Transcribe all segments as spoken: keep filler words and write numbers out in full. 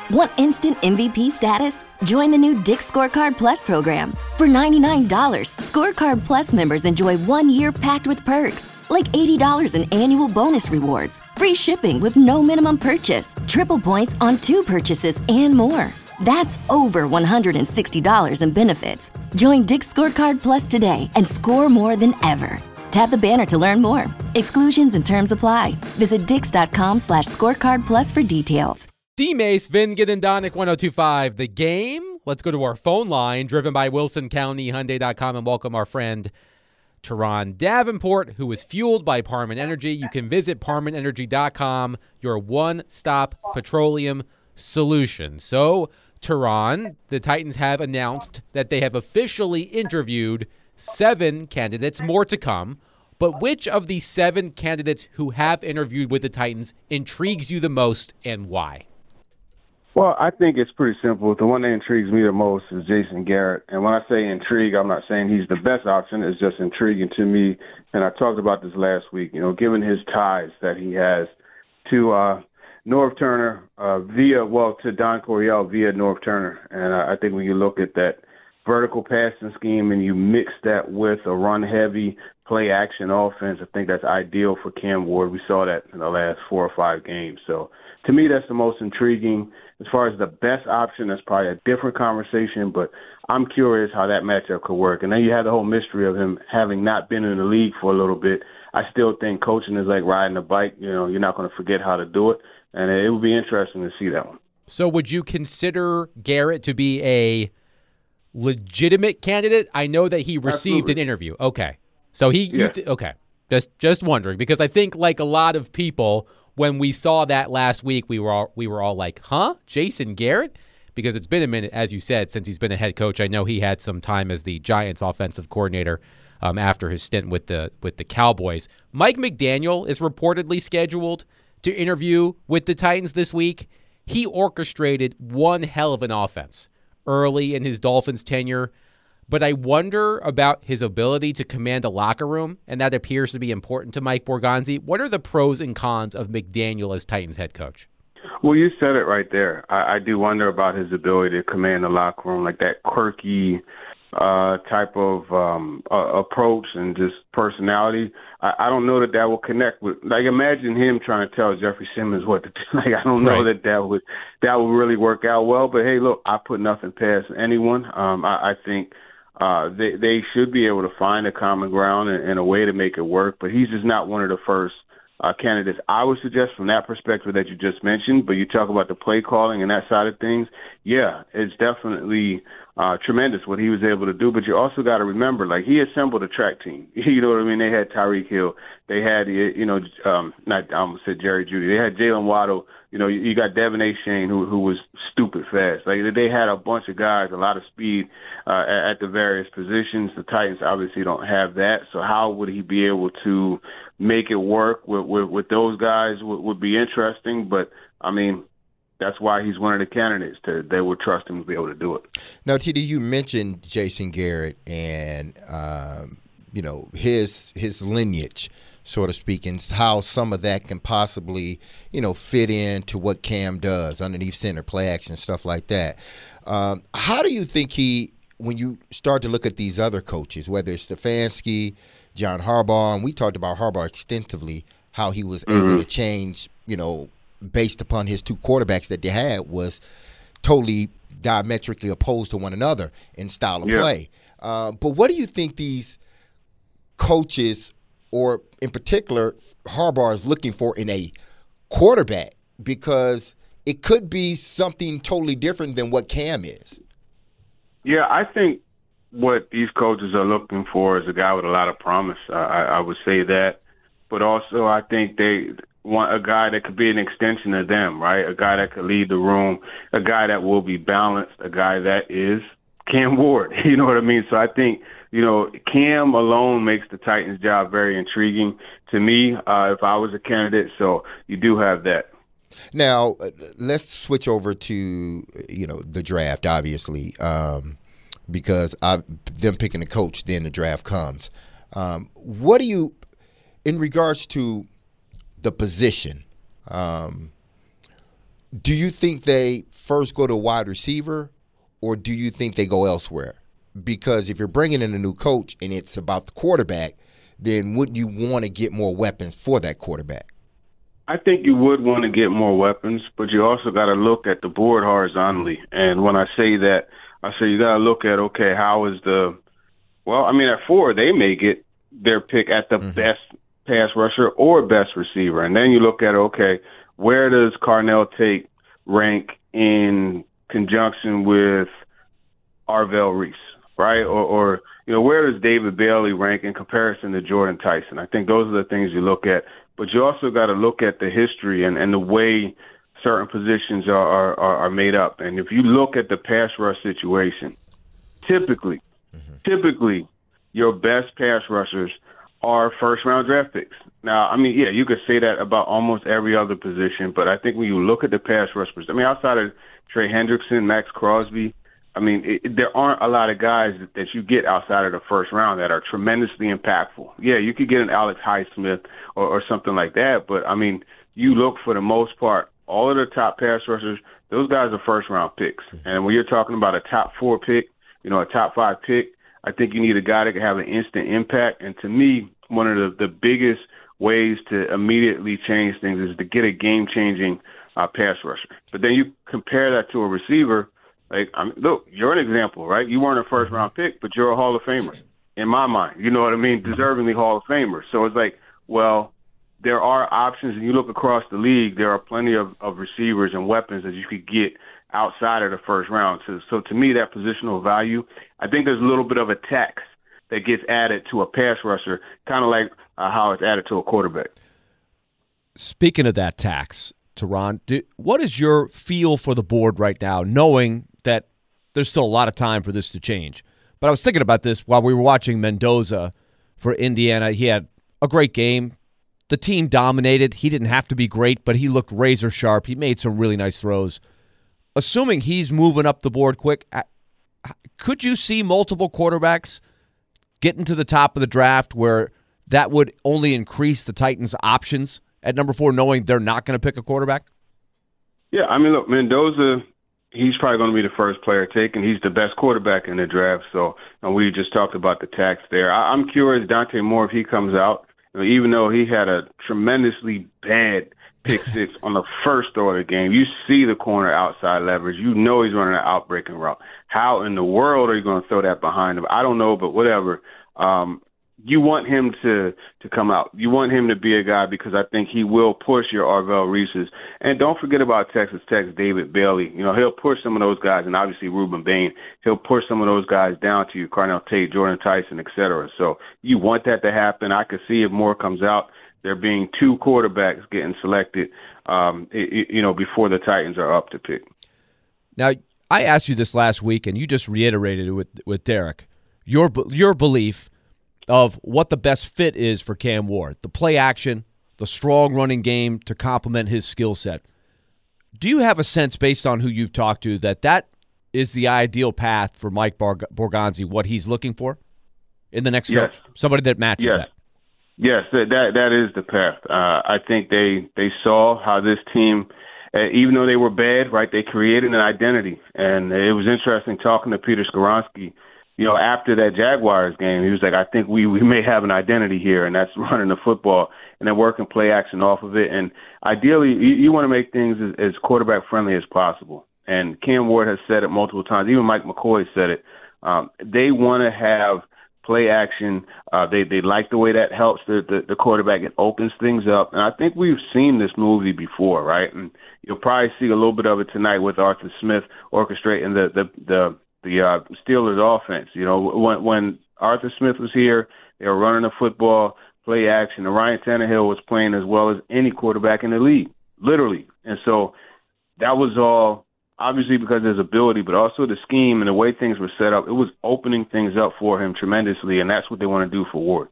Want instant M V P status? Join the new Dick's Scorecard Plus program. For ninety-nine dollars, Scorecard Plus members enjoy one year packed with perks, like eighty dollars in annual bonus rewards, free shipping with no minimum purchase, triple points on two purchases, and more. That's over one hundred sixty dollars in benefits. Join Dick's Scorecard Plus today and score more than ever. Tap the banner to learn more. Exclusions and terms apply. Visit dix.com slash scorecard plus for details. D-Mace, Vingen and Donick, one oh two point five The Game. Let's go to our phone line, driven by Wilson County Hyundai dot com, and welcome our friend Teron Davenport, who is fueled by Parman Energy. You can visit parman energy dot com, your one-stop petroleum solution. So, Teron, the Titans have announced that they have officially interviewed seven candidates, more to come. But which of the seven candidates who have interviewed with the Titans intrigues you the most, and why? Well, I think it's pretty simple. The one that intrigues me the most is Jason Garrett. And when I say intrigue, I'm not saying he's the best option. It's just intriguing to me. And I talked about this last week, you know, given his ties that he has to uh, Norv Turner uh, via, well, to Don Coryell via Norv Turner. And I, I think when you look at that vertical passing scheme and you mix that with a run-heavy play-action offense, I think that's ideal for Cam Ward. We saw that in the last four or five games. So to me, that's the most intriguing. As far as the best option, that's probably a different conversation, but I'm curious how that matchup could work. And then you have the whole mystery of him having not been in the league for a little bit. I still think coaching is like riding a bike. You know, you're not going to forget how to do it, and it would be interesting to see that one. So would you consider Garrett to be a legitimate candidate? I know that he received Absolutely. an interview. Okay. So he, yeah. you th- okay. Just, just wondering, because I think like a lot of people, when we saw that last week, we were all, we were all like, huh? Jason Garrett? Because it's been a minute, as you said, since he's been a head coach. I know he had some time as the Giants offensive coordinator um, after his stint with the with the Cowboys. Mike McDaniel is reportedly scheduled to interview with the Titans this week. He orchestrated one hell of an offense early in his Dolphins tenure. But I wonder about his ability to command a locker room, and that appears to be important to Mike Borgonzi. What are the pros and cons of McDaniel as Titans head coach? Well, you said it right there. I, I do wonder about his ability to command the locker room, like that quirky uh, type of um, uh, approach and just personality. I, I don't know that that will connect with. Like, imagine him trying to tell Jeffrey Simmons what to do. Like, I don't know right. that that would that would really work out well. But hey, look, I put nothing past anyone. Um, I, I think. Uh, they they should be able to find a common ground and, and a way to make it work, but he's just not one of the first uh, candidates I would suggest from that perspective that you just mentioned. But you talk about the play calling and that side of things, yeah, it's definitely uh, tremendous what he was able to do. But you also got to remember, like, he assembled a track team. You know what I mean? They had Tyreek Hill, they had you know um, not I almost said Jerry Jeudy, they had Jalen Waddle. You know, you got Devin A. Shane, who who was stupid fast. Like, they had a bunch of guys, a lot of speed uh, at the various positions. The Titans obviously don't have that. So how would he be able to make it work with, with, with those guys would, would be interesting. But, I mean, that's why he's one of the candidates. To, they would trust him to be able to do it. Now, T D, you mentioned Jason Garrett and, um, you know, his his lineage, so to speak, and how some of that can possibly, you know, fit into what Cam does underneath center, play action, stuff like that. Um, how do you think he, when you start to look at these other coaches, whether it's Stefanski, John Harbaugh, and we talked about Harbaugh extensively, how he was mm-hmm. able to change, you know, based upon his two quarterbacks that they had was totally diametrically opposed to one another in style of yeah. play. Uh, but what do you think these coaches, or in particular, Harbaugh is looking for in a quarterback? Because it could be something totally different than what Cam is. Yeah, I think what these coaches are looking for is a guy with a lot of promise. Uh, I, I would say that. But also I think they want a guy that could be an extension of them, right? A guy that could lead the room, a guy that will be balanced, a guy that is Cam Ward. You know what I mean? So I think, you know, Cam alone makes the Titans' job very intriguing to me uh, if I was a candidate. So you do have that. Now, let's switch over to, you know, the draft, obviously, um, because I, them picking a coach, then the draft comes. Um, what do you, in regards to the position, um, Do you think they first go to wide receiver, or do you think they go elsewhere? Because if you're bringing in a new coach and it's about the quarterback, then wouldn't you want to get more weapons for that quarterback? I think you would want to get more weapons, but you also got to look at the board horizontally. And when I say that, I say you got to look at, okay, how is the – well, I mean, at four, they may get their pick at the mm-hmm. best pass rusher or best receiver. And then you look at, okay, where does Carnell Tate rank in conjunction with Arvell Reese, right? Or, or, you know, where does David Bailey rank in comparison to Jordan Tyson? I think those are the things you look at. But you also got to look at the history and, and the way certain positions are, are, are made up. And if you look at the pass rush situation, typically, mm-hmm. typically your best pass rushers are first-round draft picks. Now, I mean, yeah, you could say that about almost every other position, but I think when you look at the pass rushers, I mean, outside of Trey Hendrickson, Max Crosby, I mean, it, there aren't a lot of guys that, that you get outside of the first round that are tremendously impactful. Yeah, you could get an Alex Highsmith or, or something like that, but, I mean, you look for the most part, all of the top pass rushers, those guys are first-round picks. And when you're talking about a top four pick, you know, a top five pick, I think you need a guy that can have an instant impact. And to me, one of the, the biggest ways to immediately change things is to get a game-changing uh, pass rusher. But then you compare that to a receiver. Like, I mean, look, you're an example, right? You weren't a first-round pick, but you're a Hall of Famer, in my mind. You know what I mean? Deservingly Hall of Famer. So it's like, well, there are options, and you look across the league, there are plenty of, of receivers and weapons that you could get outside of the first round. So, so to me, that positional value, I think there's a little bit of a tax that gets added to a pass rusher, kind of like uh, how it's added to a quarterback. Speaking of that tax, Teron, do, what is your feel for the board right now, knowing that there's still a lot of time for this to change? But I was thinking about this while we were watching Mendoza for Indiana. He had a great game. The team dominated. He didn't have to be great, but he looked razor sharp. He made some really nice throws. Assuming he's moving up the board quick, could you see multiple quarterbacks getting to the top of the draft where that would only increase the Titans' options at number four, knowing they're not going to pick a quarterback? Yeah, I mean, look, Mendoza, he's probably going to be the first player taken. He's the best quarterback in the draft. So and we just talked about the tax there. I, I'm curious, Dante Moore, if he comes out, you know, even though he had a tremendously bad pick six on the first throw of the game, you see the corner outside leverage. You know he's running an outbreaking route. How in the world are you going to throw that behind him? I don't know, but whatever. Um, you want him to to come out. You want him to be a guy because I think he will push your Arvell Reeses. And don't forget about Texas Tech's David Bailey. You know, he'll push some of those guys, and obviously Ruben Bain. He'll push some of those guys down to you, Carnell Tate, Jordan Tyson, et cetera. So you want that to happen. I could see if Moore comes out, there being two quarterbacks getting selected, um, it, you know, before the Titans are up to pick. Now, I asked you this last week, and you just reiterated it with with Derek. Your your belief of what the best fit is for Cam Ward, the play action, the strong running game to complement his skill set. Do you have a sense, based on who you've talked to, that that is the ideal path for Mike Borgonzi, what he's looking for in the next yes. coach? Somebody that matches yes. that. Yes, that that, that is the path. Uh, I think they, they saw how this team, uh, even though they were bad, right, they created an identity. And it was interesting talking to Peter Skoronski. You know, after that Jaguars game, he was like, I think we, we may have an identity here, and that's running the football and then working play action off of it. And ideally, you, you want to make things as, as quarterback-friendly as possible. And Cam Ward has said it multiple times. Even Mike McCoy said it. Um, they want to have play action. Uh, they, they like the way that helps the, the, the quarterback. It opens things up. And I think we've seen this movie before, right? And you'll probably see a little bit of it tonight with Arthur Smith orchestrating the the, the the uh, Steelers offense. You know, when, when Arthur Smith was here, they were running the football, play action, and Ryan Tannehill was playing as well as any quarterback in the league, literally. And so that was all obviously because of his ability, but also the scheme and the way things were set up. It was opening things up for him tremendously, and that's what they want to do for Ward.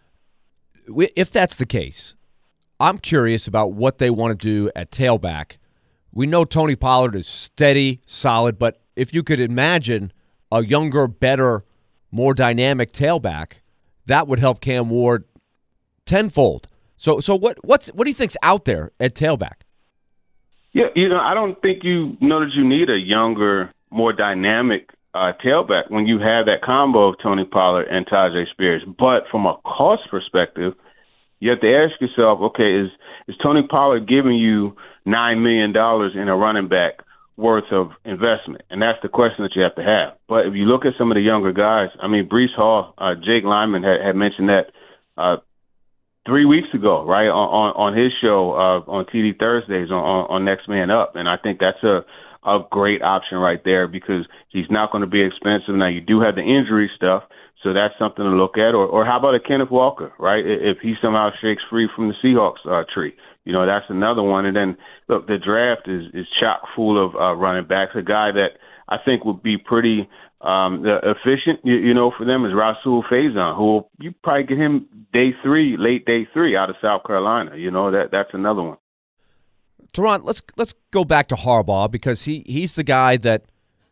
If that's the case, I'm curious about what they want to do at tailback. We know Tony Pollard is steady, solid, but if you could imagine a younger, better, more dynamic tailback, that would help Cam Ward tenfold. So, so what? What's what do you think's out there at tailback? Yeah, you know, I don't think you know that you need a younger, more dynamic uh, tailback when you have that combo of Tony Pollard and Tyjae Spears. But from a cost perspective, you have to ask yourself, okay, is is Tony Pollard giving you nine million dollars in a running back worth of investment? And that's the question that you have to have. But if you look at some of the younger guys, I mean, Breece Hall, uh, Jake Lyman had, had mentioned that uh, three weeks ago, right, on, on, on his show uh, on T V Thursdays on, on, on Next Man Up. And I think that's a, a great option right there because he's not going to be expensive. Now, you do have the injury stuff, so that's something to look at. Or, or how about a Kenneth Walker, right, if he somehow shakes free from the Seahawks uh, tree? You know, that's another one. And then, look, the draft is, is chock full of uh, running backs. A guy that I think would be pretty um, efficient, you, you know, for them is Rasul Faison, who you probably get him day three, late day three out of South Carolina. You know, that that's another one. Teron, let's let's go back to Harbaugh because he, he's the guy that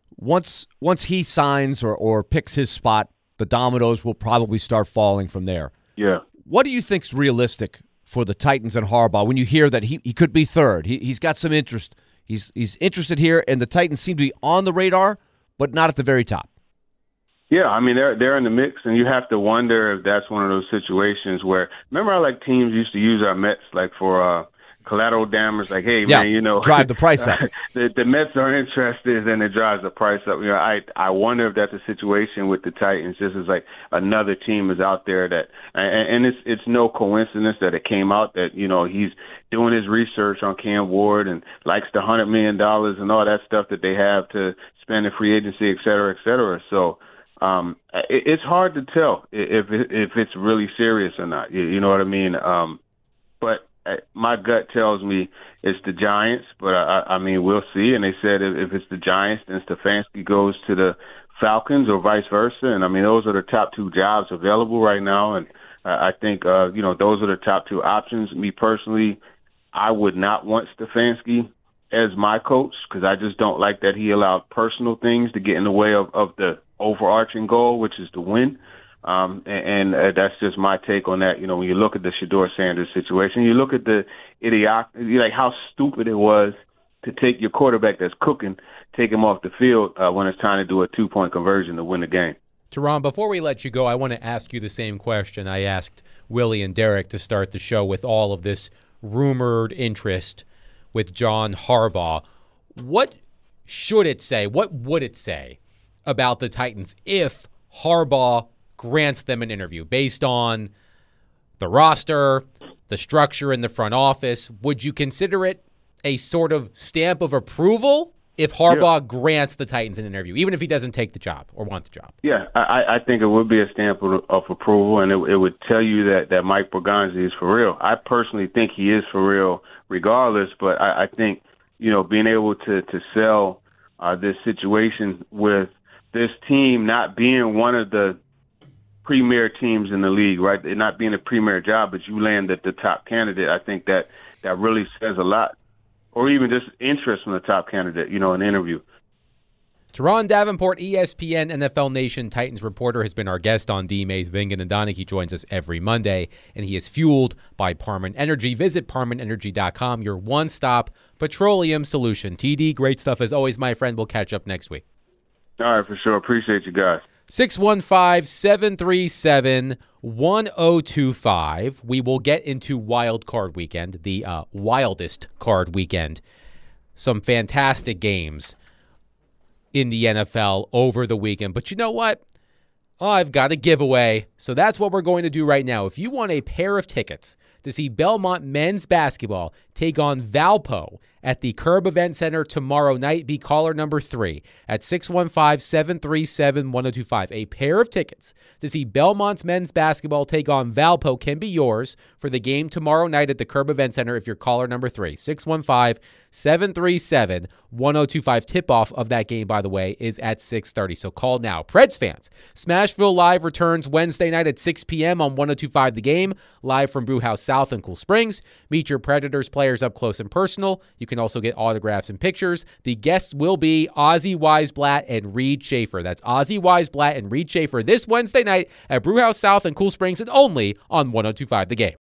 once once he signs or, or picks his spot, the dominoes will probably start falling from there. Yeah. What do you think's realistic for the Titans and Harbaugh when you hear that he, he could be third? He, he's got some interest. He's he's interested here, and the Titans seem to be on the radar, but not at the very top. Yeah, I mean, they're they're in the mix, and you have to wonder if that's one of those situations where, remember how, like, teams used to use our Mets, like, for uh, collateral damage, like, hey, yeah, man, you know. drive the price up. the, the Mets are interested, and it drives the price up. You know, I I wonder if that's a situation with the Titans, just as, like, another team is out there that, and, and it's it's no coincidence that it came out that, you know, he's doing his research on Cam Ward and likes the one hundred million dollars and all that stuff that they have to spend in free agency, et cetera, et cetera. So, Um, it, it's hard to tell if it, if it's really serious or not. You, you know what I mean? Um, but my gut tells me it's the Giants. But I, I mean, we'll see. And they said if, if it's the Giants, then Stefanski goes to the Falcons or vice versa. And I mean, those are the top two jobs available right now. And I think uh, you know those are the top two options. Me personally, I would not want Stefanski as my coach because I just don't like that he allowed personal things to get in the way of, of the overarching goal, which is to win. Um, and, and uh, that's just my take on that. You know, when you look at the Shedeur Sanders situation, you look at the idiocracy, like how stupid it was to take your quarterback that's cooking, take him off the field uh, when it's time to do a two-point conversion to win the game. Teron, before we let you go, I want to ask you the same question I asked Willie and Derek to start the show with all of this rumored interest with John Harbaugh. What should it say? What would it say about the Titans if Harbaugh grants them an interview based on the roster, the structure in the front office? Would you consider it a sort of stamp of approval if Harbaugh yeah. grants the Titans an interview, even if he doesn't take the job or want the job? Yeah, I, I think it would be a stamp of, of approval, and it, it would tell you that, that Mike Bergonzi is for real. I personally think he is for real regardless, but I, I think, you know, being able to, to sell uh, this situation with this team not being one of the premier teams in the league, right? It not being a premier job, but you land at the top candidate, I think that, that really says a lot. Or even just interest from the top candidate, you know, an interview. Teron Davenport, E S P N N F L Nation Titans reporter, has been our guest on D. Mays, Vingan, and Donick. He joins us every Monday, and he is fueled by Parman Energy. Visit parman energy dot com, your one-stop petroleum solution. T D, great stuff as always, my friend. We'll catch up next week. All right, for sure. Appreciate you guys. six one five, seven three seven, one oh two five. We will get into Wild Card Weekend, the uh, wildest card weekend. Some fantastic games in the N F L over the weekend. But you know what? I've got a giveaway. So that's what we're going to do right now. If you want a pair of tickets to see Belmont men's basketball take on Valpo at the Curb Event Center tomorrow night, be caller number three at six one five, seven three seven, one oh two five. A pair of tickets to see Belmont's men's basketball take on Valpo can be yours for the game tomorrow night at the Curb Event Center if you're caller number three. six one five, seven three seven, one oh two five. Tip-off of that game, by the way, is at six thirty, so call now. Preds fans, Smashville Live returns Wednesday night at six p.m. on one oh two five The Game, live from Brewhouse South in Cool Springs. Meet your Predators players up close and personal. You can also get autographs and pictures. The guests will be Ozzy Weisblatt and Reed Schaefer. That's Ozzy Weisblatt and Reed Schaefer this Wednesday night at Brewhouse South in Cool Springs and only on one oh two five The Game.